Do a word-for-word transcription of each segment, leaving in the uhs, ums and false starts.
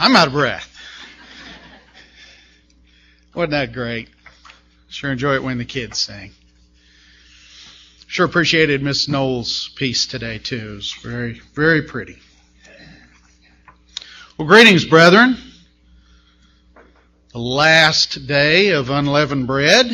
I'm out of breath. Wasn't that great? Sure enjoy it when the kids sing. Sure appreciated Miss Knowles' piece today, too. It was very, very pretty. Well, greetings, brethren. The last day of unleavened bread.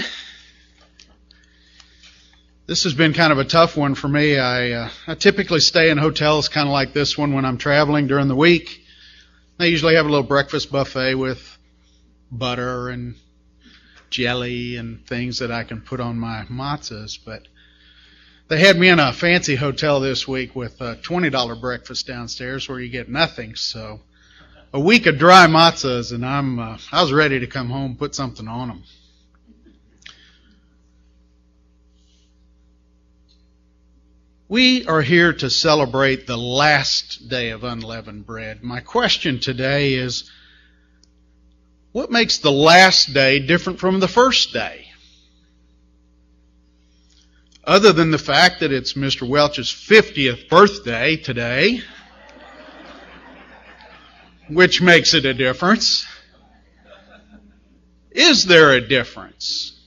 This has been kind of a tough one for me. I, uh, I typically stay in hotels kind of like this one when I'm traveling during the week. I usually have a little breakfast buffet with butter and jelly and things that I can put on my matzahs, but they had me in a fancy hotel this week with a twenty dollars breakfast downstairs where you get nothing. So a week of dry matzahs, and I'm uh, I was ready to come home and put something on them. We are here to celebrate the last day of unleavened bread. My question today is, what makes the last day different from the first day? Other than the fact that it's Mister Welch's fiftieth birthday today, which makes it a difference. Is there a difference?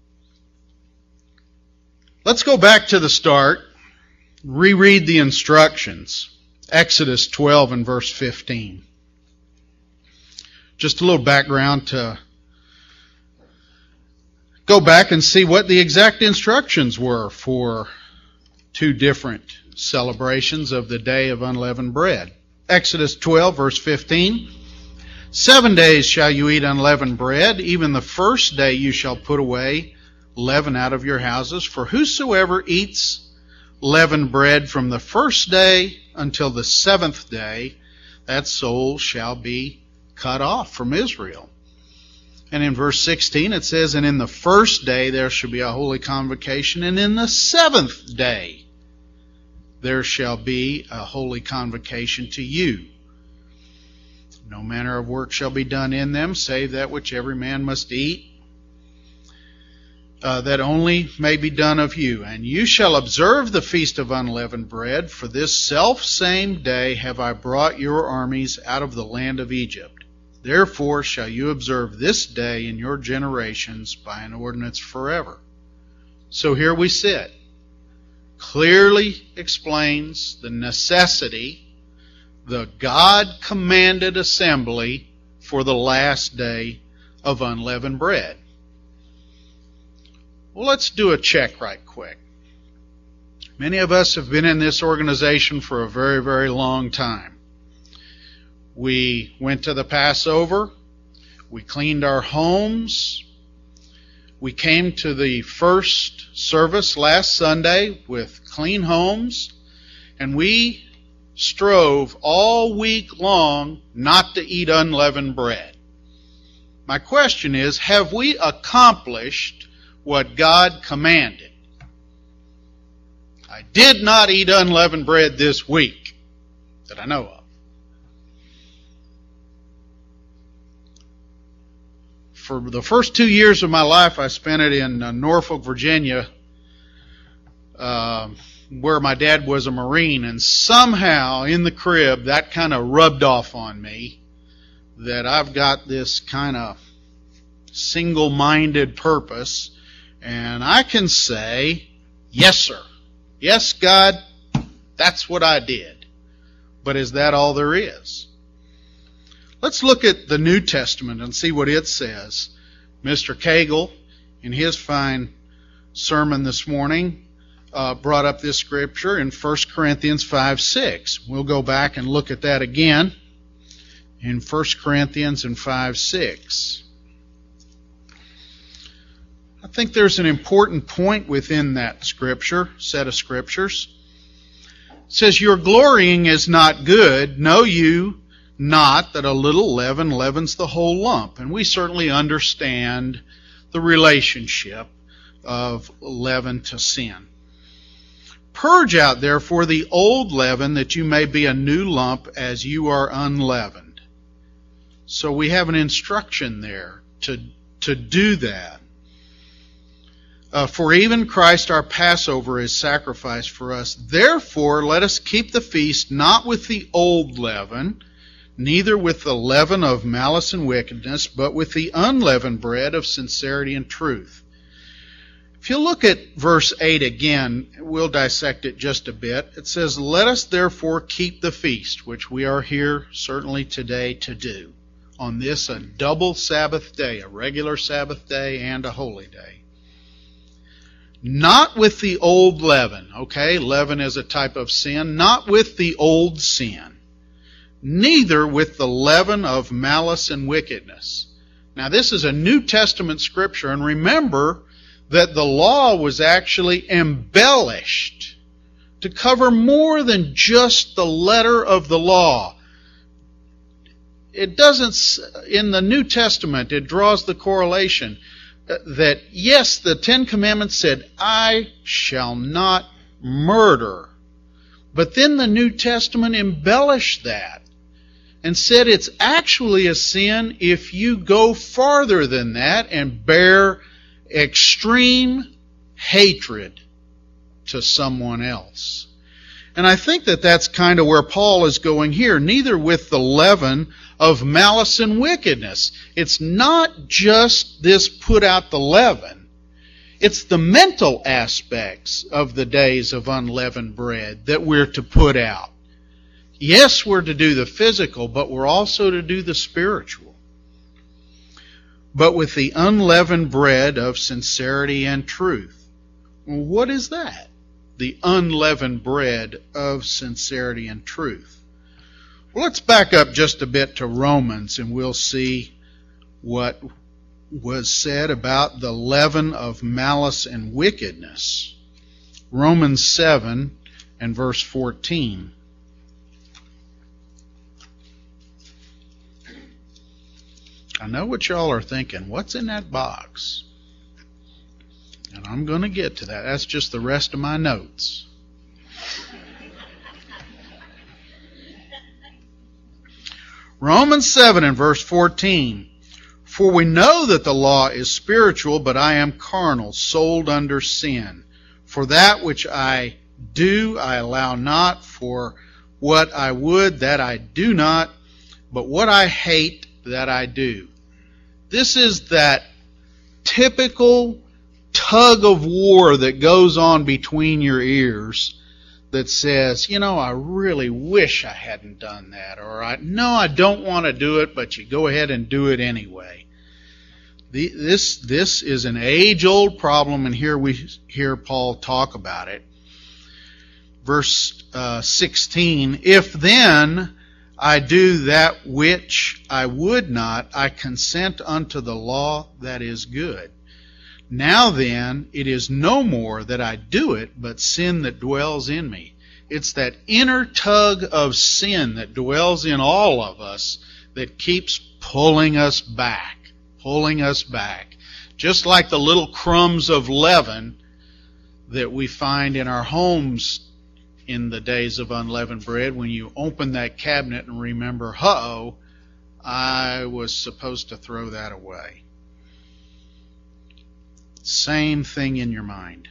Let's go back to the start, reread the instructions. Exodus twelve and verse fifteen. Just a little background to go back and see what the exact instructions were for two different celebrations of the Day of Unleavened Bread. Exodus twelve, verse fifteen. Seven days shall you eat unleavened bread. Even the first day you shall put away leaven out of your houses. For whosoever eats leavened bread from the first day until the seventh day, that soul shall be cut off from Israel. And in verse sixteen it says, and in the first day there shall be a holy convocation, and in the seventh day there shall be a holy convocation to you. No manner of work shall be done in them, save that which every man must eat, uh, that only may be done of you. And you shall observe the feast of unleavened bread, for this self same day have I brought your armies out of the land of Egypt. Therefore shall you observe this day in your generations by an ordinance forever. So here we sit. Clearly explains the necessity, the God-commanded assembly for the last day of unleavened bread. Well, let's do a check right quick. Many of us have been in this organization for a very, very long time. We went to the Passover. We cleaned our homes. We came to the first service last Sunday with clean homes. And we strove all week long not to eat unleavened bread. My question is, have we accomplished what God commanded? I did not eat unleavened bread this week that I know of. For the first two years of my life, I spent it in uh, Norfolk, Virginia, uh, where my dad was a Marine. And somehow in the crib, that kind of rubbed off on me that I've got this kind of single-minded purpose. And I can say, yes, sir. Yes, God, that's what I did. But is that all there is? Let's look at the New Testament and see what it says. Mister Cagle, in his fine sermon this morning, uh, brought up this scripture in First Corinthians five six. We'll go back and look at that again in First Corinthians and five six. I think there's an important point within that scripture, set of scriptures. It says, your glorying is not good. Know you not that a little leaven leavens the whole lump. And we certainly understand the relationship of leaven to sin. Purge out therefore the old leaven, that you may be a new lump as you are unleavened. So we have an instruction there to, to do that. Uh, for even Christ our Passover is sacrificed for us. Therefore let us keep the feast not with the old leaven, neither with the leaven of malice and wickedness, but with the unleavened bread of sincerity and truth. If you look at verse eight again, we'll dissect it just a bit. It says, "Let us therefore keep the feast," which we are here certainly today to do, on this a double Sabbath day, a regular Sabbath day and a holy day. "Not with the old leaven," okay, leaven is a type of sin, "not with the old sin, neither with the leaven of malice and wickedness." Now this is a New Testament scripture, and remember that the law was actually embellished to cover more than just the letter of the law. It doesn't, in the New Testament, it draws the correlation that, yes, the Ten Commandments said, "I shall not murder." But then the New Testament embellished that and said it's actually a sin if you go farther than that and bear extreme hatred to someone else. And I think that that's kind of where Paul is going here. Neither with the leaven of malice and wickedness. It's not just this put out the leaven. It's the mental aspects of the days of unleavened bread that we're to put out. Yes, we're to do the physical, but we're also to do the spiritual. But with the unleavened bread of sincerity and truth. Well, what is that? The unleavened bread of sincerity and truth. Well, let's back up just a bit to Romans, and we'll see what was said about the leaven of malice and wickedness. Romans seven and verse fourteen. I know what y'all are thinking. What's in that box? And I'm going to get to that. That's just the rest of my notes. Romans seven and verse fourteen. "For we know that the law is spiritual, but I am carnal, sold under sin. For that which I do I allow not, for what I would that I do not, but what I hate that I do." This is that typical tug of war that goes on between your ears that says, you know, I really wish I hadn't done that, or I no, I don't want to do it, but you go ahead and do it anyway. The, this this is an age-old problem, and here we hear Paul talk about it. Verse uh, sixteen, "If then I do that which I would not, I consent unto the law that is good. Now then, it is no more that I do it, but sin that dwells in me." It's that inner tug of sin that dwells in all of us that keeps pulling us back, pulling us back. Just like the little crumbs of leaven that we find in our homes in the days of unleavened bread, when you open that cabinet and remember, uh-oh, I was supposed to throw that away. Same thing in your mind.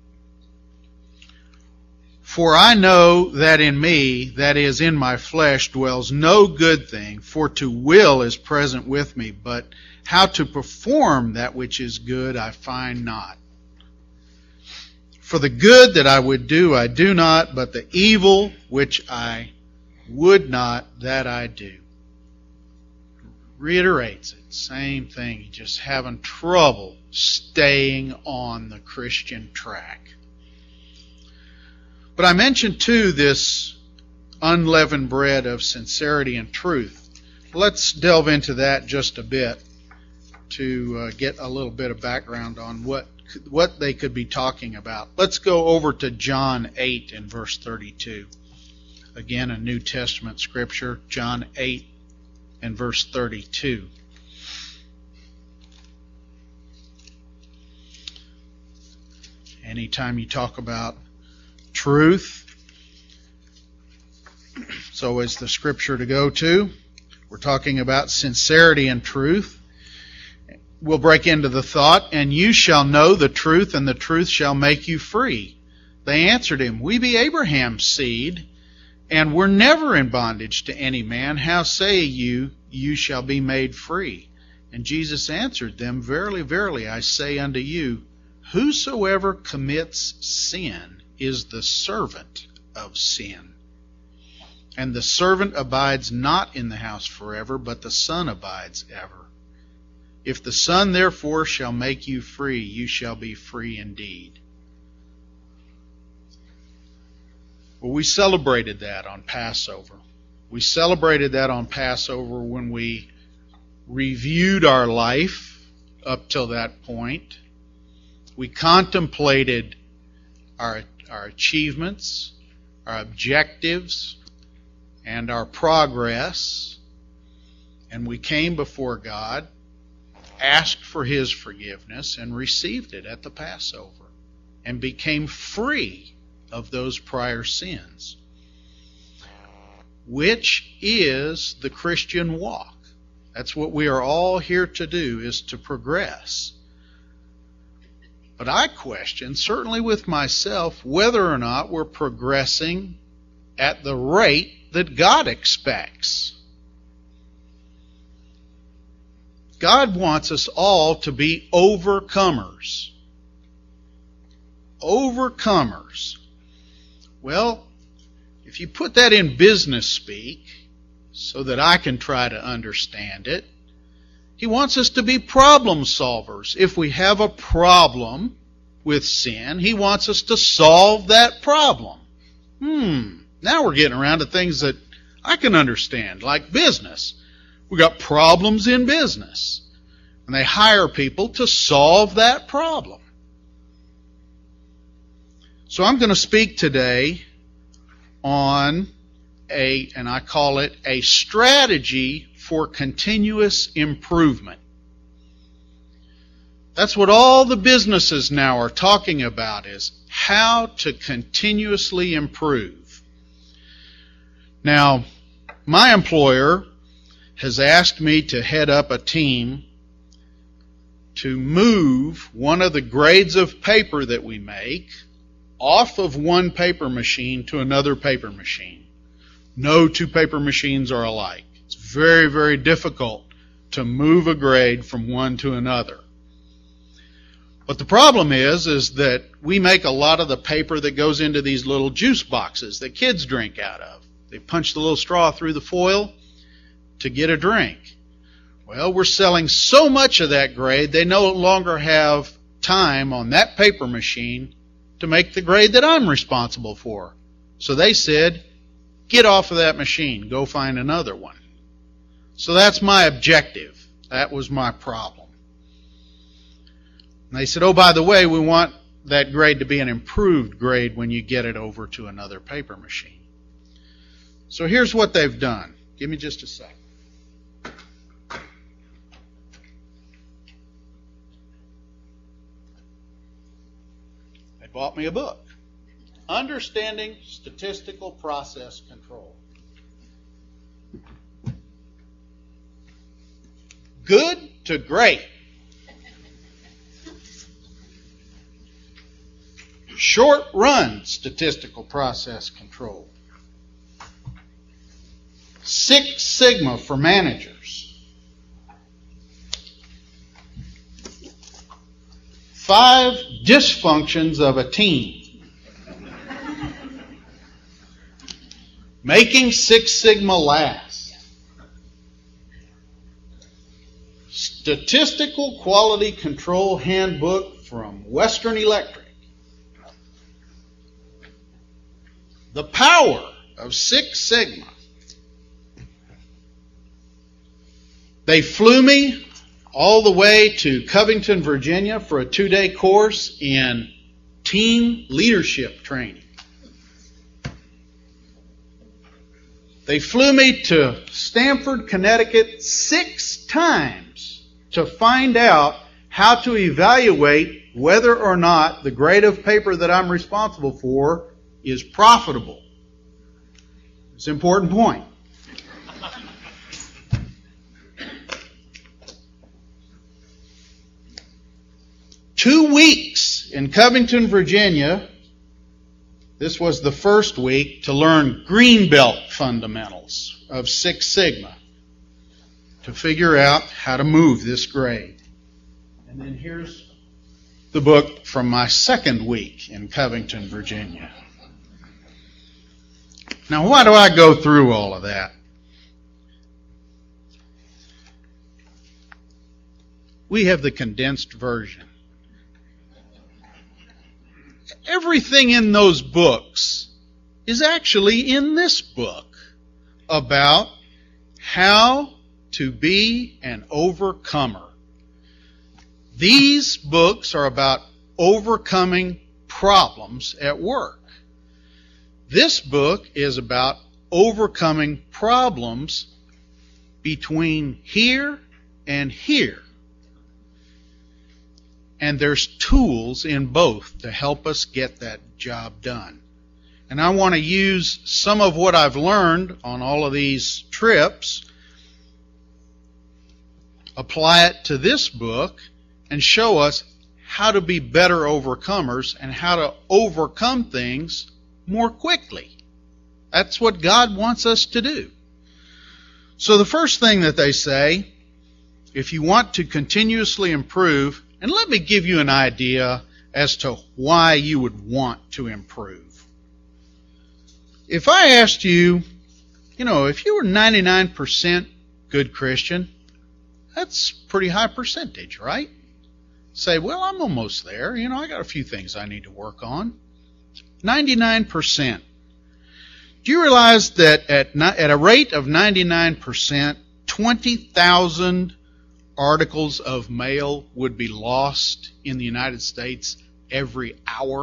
"For I know that in me, that is, in my flesh, dwells no good thing, for to will is present with me, but how to perform that which is good I find not. For the good that I would do, I do not, but the evil which I would not, that I do." Reiterates it. Same thing. You're just having trouble staying on the Christian track. But I mentioned too this unleavened bread of sincerity and truth. Let's delve into that just a bit to uh, get a little bit of background on what what they could be talking about. Let's go over to John eight and verse thirty-two. Again, a New Testament scripture, John eight and verse thirty-two. Anytime you talk about truth, it's always the scripture to go to. We're talking about sincerity and truth. We'll break into the thought, "And you shall know the truth, and the truth shall make you free." They answered him, "We be Abraham's seed, And we're never in bondage to any man. How say you, you shall be made free? And Jesus answered them, Verily, verily, I say unto you, whosoever commits sin is the servant of sin. And the servant abides not in the house forever, but the Son abides ever. If the Son therefore shall make you free, you shall be free indeed. Well, we celebrated that on Passover. We celebrated that on Passover when we reviewed our life up till that point. We contemplated our, our achievements, our objectives, and our progress. And we came before God, asked for His forgiveness, and received it at the Passover, and became free of those prior sins, which is the Christian walk. That's what we are all here to do, is to progress. But I question, certainly with myself, whether or not we're progressing at the rate that God expects. God wants us all to be overcomers. Overcomers. Well, if you put that in business speak, so that I can try to understand it, He wants us to be problem solvers. If we have a problem with sin, He wants us to solve that problem. Hmm, now we're getting around to things that I can understand, like business. We got problems in business, and they hire people to solve that problem. So I'm going to speak today on a, and I call it a strategy for continuous improvement. That's what all the businesses now are talking about, is how to continuously improve. Now, my employer has asked me to head up a team to move one of the grades of paper that we make off of one paper machine to another paper machine. No two paper machines are alike. It's very, very difficult to move a grade from one to another. But the problem is, is that we make a lot of the paper that goes into these little juice boxes that kids drink out of. They punch the little straw through the foil to get a drink. Well, we're selling so much of that grade, they no longer have time on that paper machine to make the grade that I'm responsible for. So they said, get off of that machine, go find another one. So that's my objective. That was my problem. And they said, oh, by the way, we want that grade to be an improved grade when you get it over to another paper machine. So here's what they've done. Give me just a second. They bought me a book, Understanding Statistical Process Control. Good to great. Short run statistical process control. Six Sigma for managers. Five dysfunctions of a team. Making Six Sigma last. Statistical Quality Control Handbook from Western Electric. The power of Six Sigma. They flew me all the way to Covington, Virginia for a two-day course in team leadership training. They flew me to Stamford, Connecticut six times to find out how to evaluate whether or not the grade of paper that I'm responsible for is profitable. It's an important point. Two weeks in Covington, Virginia, This was the first week to learn Greenbelt fundamentals of Six Sigma to figure out how to move this grade. And then here's the book from my second week in Covington, Virginia. Now, why do I go through all of that? We have the condensed version. Everything in those books is actually in this book about how to be an overcomer. These books are about overcoming problems at work. This book is about overcoming problems between here and here. And there's tools in both to help us get that job done. And I want to use some of what I've learned on all of these trips, apply it to this book, and show us how to be better overcomers and how to overcome things more quickly. That's what God wants us to do. So the first thing that they say, if you want to continuously improve, and let me give you an idea as to why you would want to improve. If I asked you, you know, if you were ninety-nine percent good Christian, that's a pretty high percentage, right? Say, well, I'm almost there. You know, I got a few things I need to work on. ninety-nine percent. Do you realize that at, at a rate of ninety-nine percent, twenty thousand articles of mail would be lost in the United States every hour?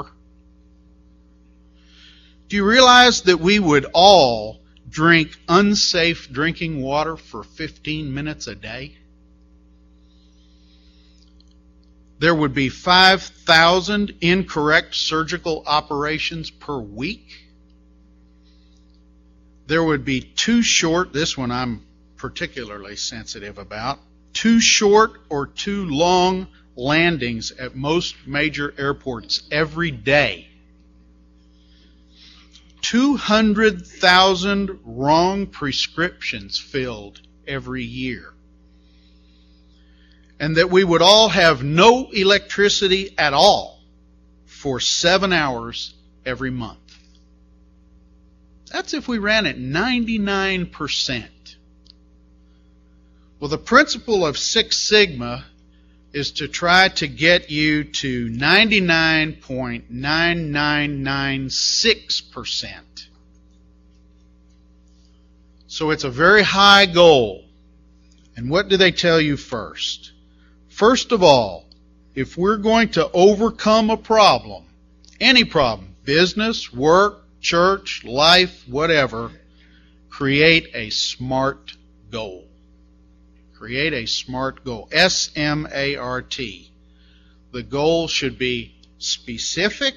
Do you realize that we would all drink unsafe drinking water for fifteen minutes a day? There would be five thousand incorrect surgical operations per week. There would be too short, this one I'm particularly sensitive about, too short or too long landings at most major airports every day. two hundred thousand wrong prescriptions filled every year. And that we would all have no electricity at all for seven hours every month. That's if we ran at ninety-nine percent. Well, the principle of Six Sigma is to try to get you to ninety-nine point nine nine nine six percent. So it's a very high goal. And what do they tell you first? First of all, if we're going to overcome a problem, any problem, business, work, church, life, whatever, create a SMART goal. Create a SMART goal. S M A R T. The goal should be specific,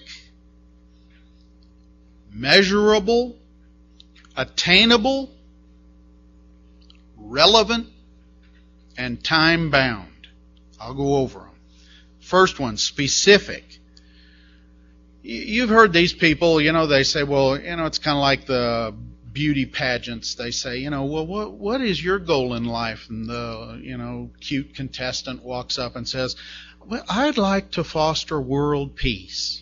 measurable, attainable, relevant, and time-bound. I'll go over them. First one, specific. You've heard these people, you know, they say, well, you know, it's kind of like the beauty pageants. They say, you know, well, what what is your goal in life? And the, you know, cute contestant walks up and says, well, I'd like to foster world peace.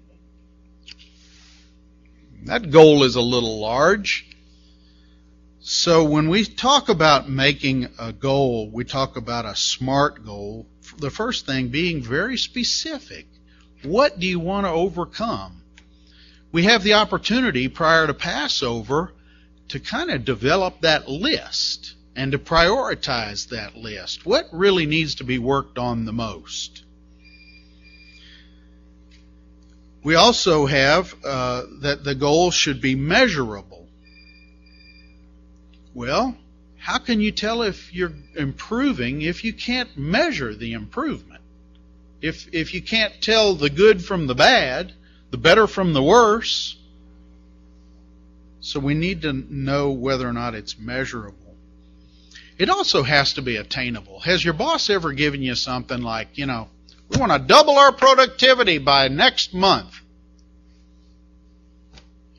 That goal is a little large. So when we talk about making a goal, we talk about a SMART goal. The first thing being very specific. What do you want to overcome? We have the opportunity prior to Passover to kind of develop that list and to prioritize that list. What really needs to be worked on the most? We also have uh, that the goal should be measurable. Well, how can you tell if you're improving if you can't measure the improvement? If if you can't tell the good from the bad, the better from the worse. So we need to know whether or not it's measurable. It also has to be attainable. Has your boss ever given you something like, you know, we want to double our productivity by next month?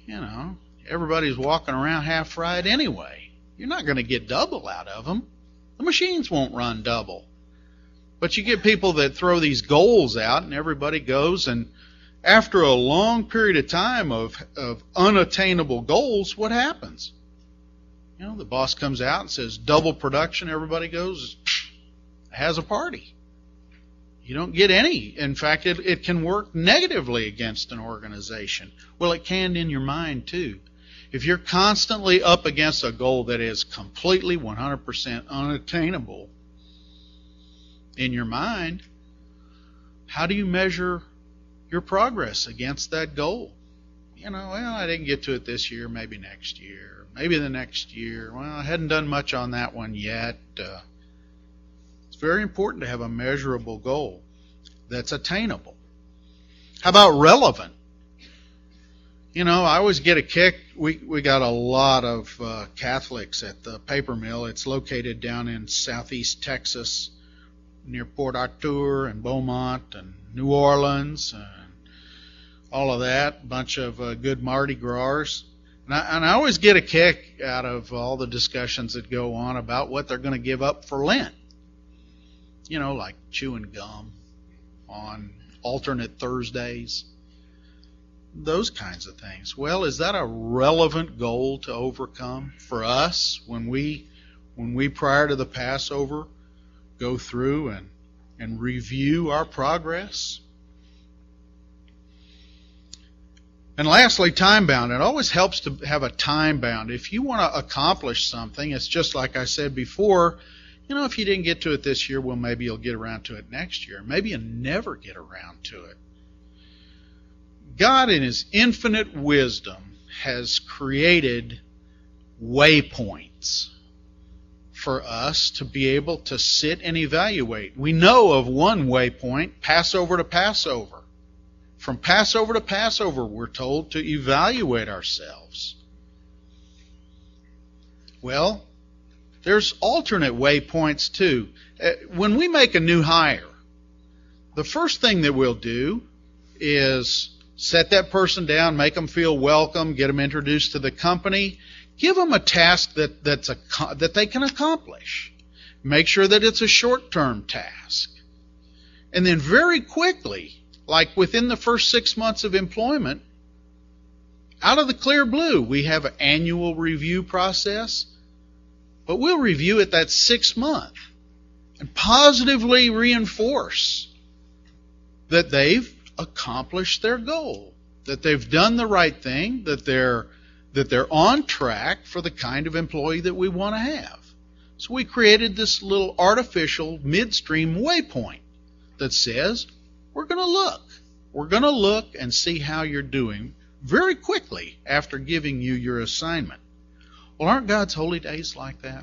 you know, everybody's walking around half-fried anyway. You're not going to get double out of them. The machines won't run double. But you get people that throw these goals out, and everybody goes, and after a long period of time of, of unattainable goals, what happens? You know, the boss comes out and says, double production, everybody goes, has a party. You don't get any. In fact, it, it can work negatively against an organization. Well, it can in your mind, too. If you're constantly up against a goal that is completely one hundred percent unattainable in your mind, how do you measure your progress against that goal? You know, well, I didn't get to it this year, maybe next year, maybe the next year. Well, I hadn't done much on that one yet. Uh, it's very important to have a measurable goal that's attainable. How about relevant? You know, I always get a kick. We we got a lot of uh, Catholics at the paper mill. It's located down in southeast Texas, near Port Arthur and Beaumont and New Orleans and all of that. A bunch of uh, good Mardi Gras. And I, and I always get a kick out of all the discussions that go on about what they're going to give up for Lent. You know, like chewing gum on alternate Thursdays. Those kinds of things. Well, is that a relevant goal to overcome for us when we, when we prior to the Passover, go through and, and review our progress? And lastly, time bound. It always helps to have a time bound. If you want to accomplish something, it's just like I said before, you know, if you didn't get to it this year, well, maybe you'll get around to it next year. Maybe you'll never get around to it. God, in His infinite wisdom, has created waypoints for us to be able to sit and evaluate. We know of one waypoint, Passover to Passover. From Passover to Passover, we're told to evaluate ourselves. Well, there's alternate waypoints too. When we make a new hire, the first thing that we'll do is set that person down, make them feel welcome, get them introduced to the company, give them a task that that's a, that they can accomplish. Make sure that it's a short-term task. And then very quickly, like within the first six months of employment, out of the clear blue, we have an annual review process, but we'll review it that sixth month and positively reinforce that they've accomplished their goal, that they've done the right thing, that they're that they're on track for the kind of employee that we want to have. So we created this little artificial midstream waypoint that says, we're going to look. We're going to look and see how you're doing very quickly after giving you your assignment. Well, aren't God's holy days like that?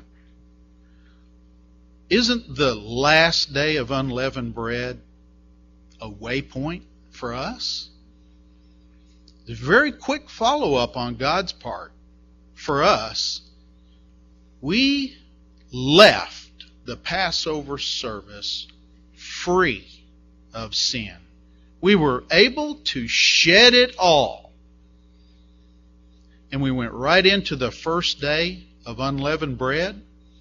Isn't the last day of unleavened bread a waypoint for us? The very quick follow-up on God's part for us. We left the Passover service free of sin. We were able to shed it all. And we went right into the first day of unleavened bread,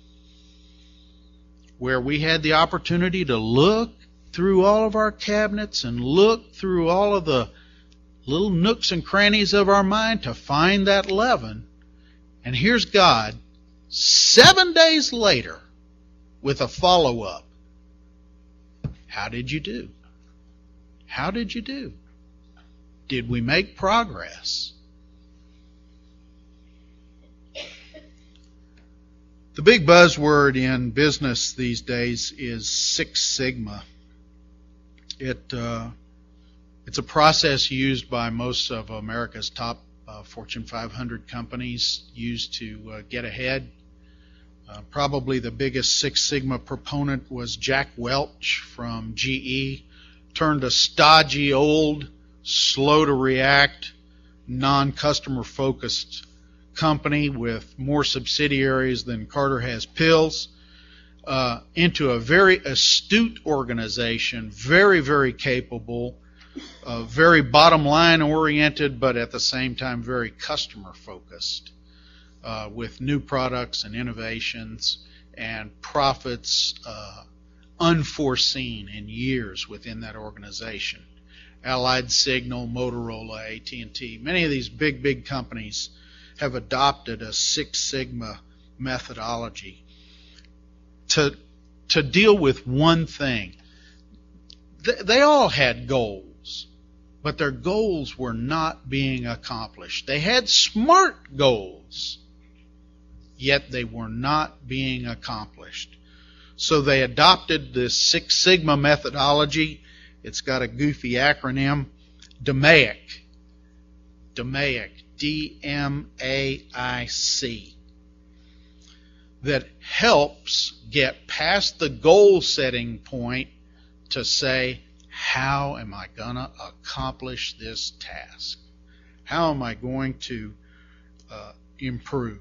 where we had the opportunity to look through all of our cabinets and look through all of the little nooks and crannies of our mind to find that leaven. And here's God seven days later with a follow-up. How did you do? How did you do? Did we make progress? The big buzzword in business these days is Six Sigma. It uh, it's a process used by most of America's top uh, Fortune five hundred companies, used to uh, get ahead. Uh, probably the biggest Six Sigma proponent was Jack Welch from G E. Turned a stodgy, old, slow to react, non-customer focused company with more subsidiaries than Carter has pills uh, into a very astute organization, very, very capable, uh, very bottom line oriented, but at the same time very customer focused, uh, with new products and innovations and profits uh, unforeseen in years within that organization. Allied Signal, Motorola, A T and T, many of these big, big companies have adopted a Six Sigma methodology to to deal with one thing. They all had goals, but their goals were not being accomplished. They had SMART goals, yet they were not being accomplished. So they adopted this Six Sigma methodology. It's got a goofy acronym, DMAIC. DMAIC, D M A I C. That helps get past the goal-setting point to say, how am I going to accomplish this task? How am I going to uh, improve?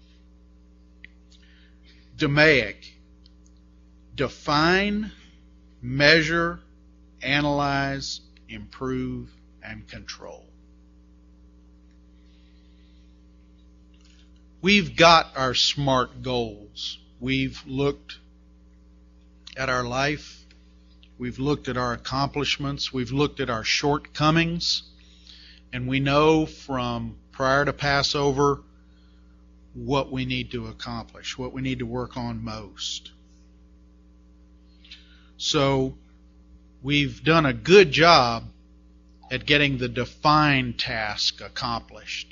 DMAIC, define, measure, analyze, improve, and control. We've got our SMART goals. We've looked at our life. We've looked at our accomplishments. We've looked at our shortcomings. And we know from prior to Passover what we need to accomplish, what we need to work on most. So we've done a good job at getting the defined task accomplished.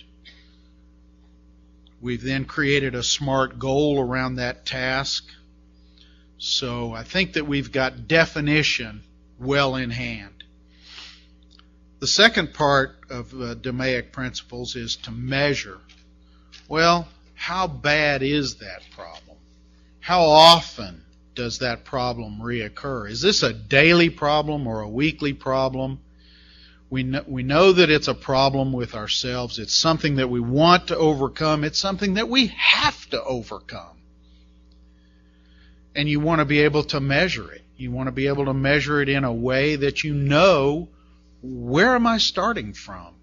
We've then created a SMART goal around that task. So I think that we've got definition well in hand. The second part of uh, DMAIC principles is to measure. Well, how bad is that problem? How often does that problem reoccur? Is this a daily problem or a weekly problem? We know, we know that it's a problem with ourselves. It's something that we want to overcome. It's something that we have to overcome. And you want to be able to measure it. You want to be able to measure it in a way that you know, where am I starting from?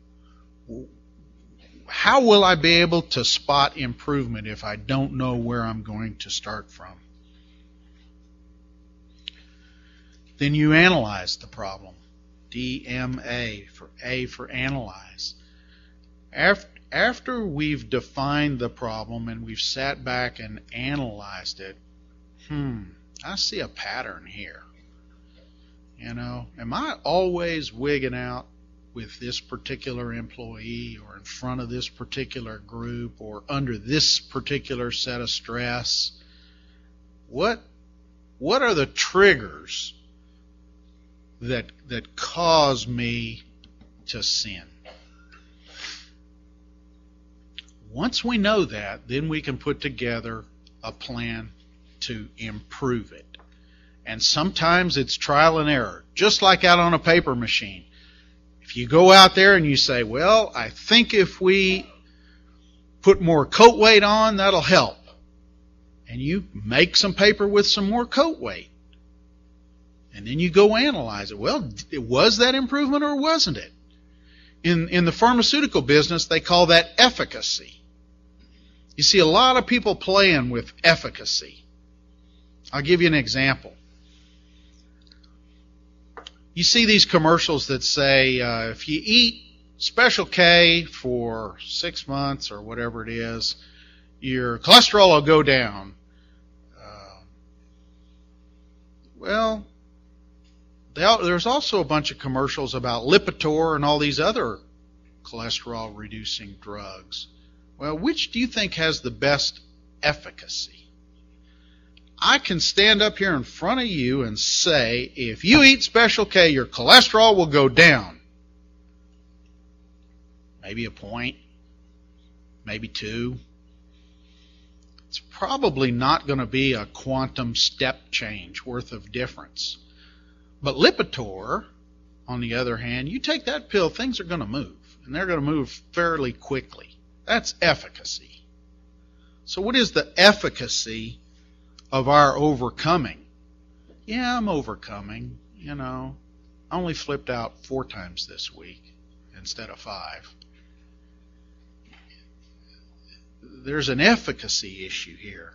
How will I be able to spot improvement if I don't know where I'm going to start from? Then you analyze the problem. D M A, for A for analyze. After, after we've defined the problem and we've sat back and analyzed it, hmm, I see a pattern here. You know, am I always wigging out with this particular employee or in front of this particular group or under this particular set of stress? What, what are the triggers that that cause me to sin? Once we know that, then we can put together a plan to improve it. And sometimes it's trial and error, just like out on a paper machine. If you go out there and you say, well, I think if we put more coat weight on, that'll help. And you make some paper with some more coat weight. And then you go analyze it. Well, was that improvement or wasn't it? In, in the pharmaceutical business, they call that efficacy. You see a lot of people playing with efficacy. I'll give you an example. You see these commercials that say, uh, if you eat Special K for six months or whatever it is, your cholesterol will go down. Uh, well, they all, there's also a bunch of commercials about Lipitor and all these other cholesterol-reducing drugs. Well, which do you think has the best efficacy? I can stand up here in front of you and say, if you eat Special K, your cholesterol will go down. Maybe a point, maybe two. It's probably not going to be a quantum step change worth of difference. But Lipitor, on the other hand, you take that pill, things are going to move. And they're going to move fairly quickly. That's efficacy. So what is the efficacy of our overcoming? Yeah, I'm overcoming. You know, I only flipped out four times this week instead of five. There's an efficacy issue here.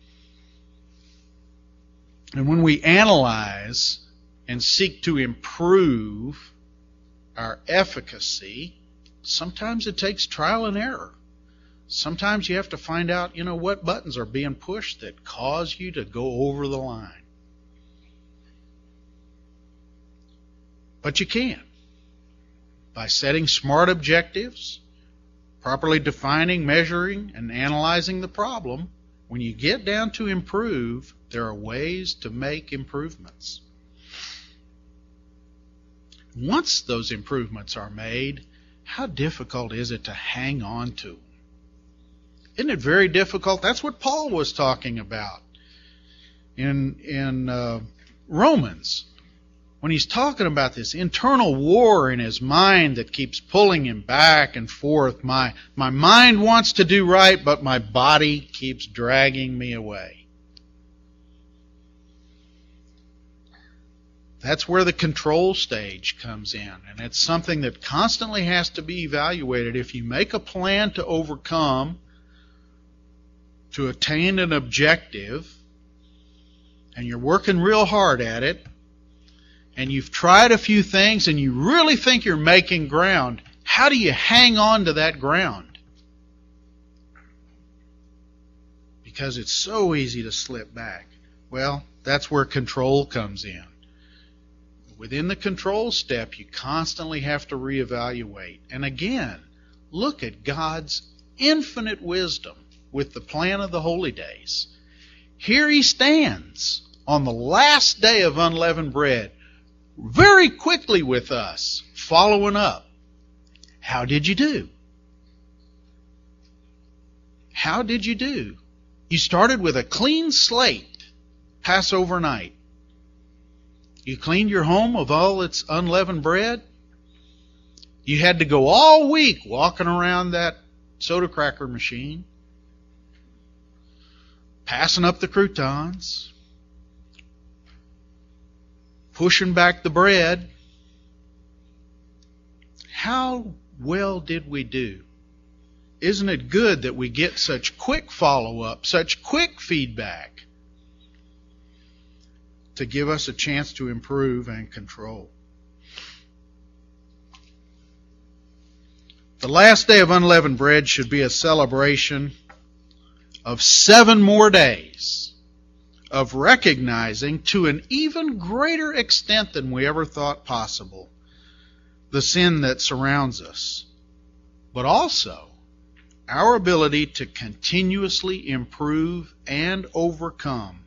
And when we analyze and seek to improve our efficacy, sometimes it takes trial and error. Sometimes you have to find out, you know, what buttons are being pushed that cause you to go over the line. But you can. By setting smart objectives, properly defining, measuring, and analyzing the problem, when you get down to improve, there are ways to make improvements. Once those improvements are made, how difficult is it to hang on to them? Isn't it very difficult? That's what Paul was talking about in, in uh, Romans. When he's talking about this internal war in his mind that keeps pulling him back and forth. My, my mind wants to do right, but my body keeps dragging me away. That's where the control stage comes in. And it's something that constantly has to be evaluated. If you make a plan to overcome, to attain an objective, and you're working real hard at it, and you've tried a few things and you really think you're making ground, how do you hang on to that ground? Because it's so easy to slip back. Well, that's where control comes in. Within the control step, you constantly have to reevaluate. And again, look at God's infinite wisdom with the plan of the holy days. Here he stands on the last day of unleavened bread, very quickly with us, following up. How did you do? How did you do? You started with a clean slate, Passover night. You cleaned your home of all its unleavened bread. You had to go all week walking around that soda cracker machine, passing up the croutons, pushing back the bread. How well did we do? Isn't it good that we get such quick follow-up, such quick feedback to give us a chance to improve and control? The last day of unleavened bread should be a celebration of seven more days of recognizing to an even greater extent than we ever thought possible the sin that surrounds us, but also our ability to continuously improve and overcome.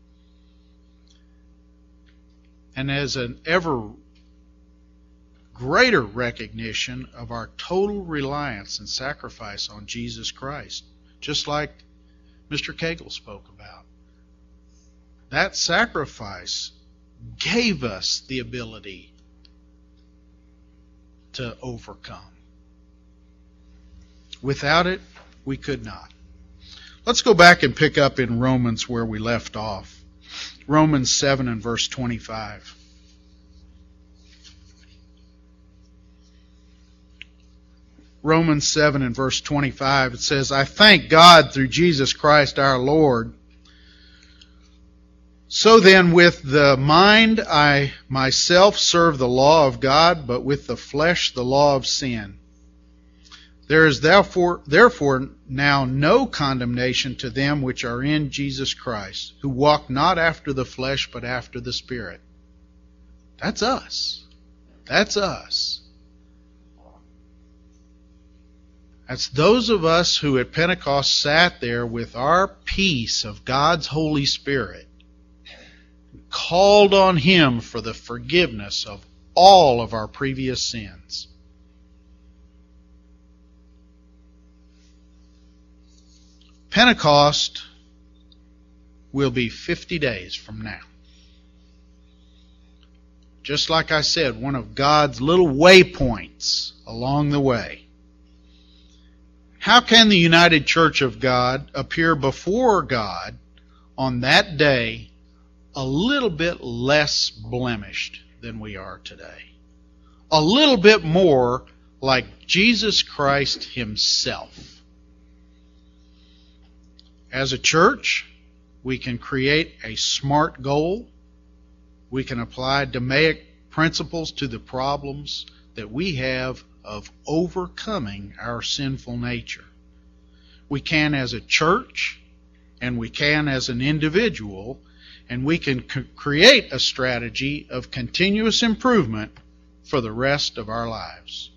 And as an ever greater recognition of our total reliance and sacrifice on Jesus Christ, just like Mister Cagle spoke about. That sacrifice gave us the ability to overcome. Without it, we could not. Let's go back and pick up in Romans where we left off. Romans seven and verse twenty-five. Romans seven and verse twenty-five, it says, I thank God through Jesus Christ our Lord. So then with the mind I myself serve the law of God, but with the flesh the law of sin. There is therefore, therefore now no condemnation to them which are in Jesus Christ, who walk not after the flesh, but after the Spirit. That's us. That's us. That's those of us who at Pentecost sat there with our peace of God's Holy Spirit, called on Him for the forgiveness of all of our previous sins. Pentecost will be fifty days from now. Just like I said, one of God's little waypoints along the way. How can the United Church of God appear before God on that day a little bit less blemished than we are today. A little bit more like Jesus Christ himself. As a church, we can create a SMART goal. We can apply DMAIC principles to the problems that we have of overcoming our sinful nature. We can as a church, and we can as an individual, and we can c- create a strategy of continuous improvement for the rest of our lives.